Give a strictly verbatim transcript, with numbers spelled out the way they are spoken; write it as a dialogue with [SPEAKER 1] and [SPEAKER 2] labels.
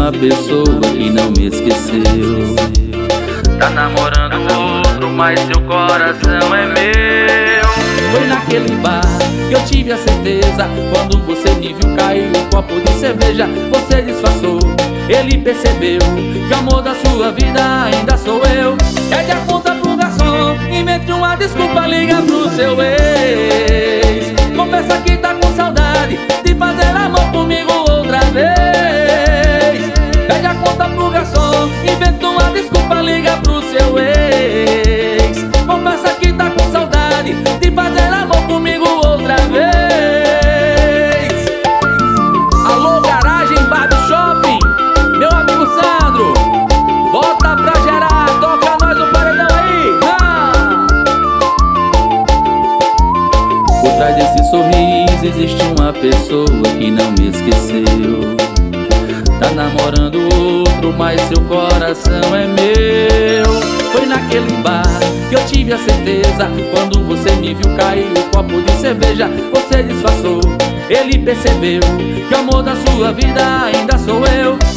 [SPEAKER 1] uma pessoa que não me esqueceu.
[SPEAKER 2] Tá namorando outro, mas seu coração é meu.
[SPEAKER 1] Foi naquele bar que eu tive a certeza. Quando você me viu cair um copo de cerveja, você disfarçou, ele percebeu que o amor da sua vida ainda sou eu. Pede a conta pro garçom, invente uma desculpa, liga pro seu ex. Confessa que tá com saudade de fazer amor comigo outra vez. Pede a conta pro garçom, inventa uma desculpa, liga pro seu ex. Confessa que tá com saudade de fazer amor comigo outra vez. Alô, Garagem Barbie Shopping, meu amigo Sandro, bota pra gerar, toca nós no paredão aí. Ah! Por trás desse sorriso existe uma pessoa que não me esqueceu. Tá namorando outro, mas seu coração é meu. Foi naquele bar que eu tive a certeza. Quando você me viu cair um copo de cerveja, você disfarçou, ele percebeu que o amor da sua vida ainda sou eu.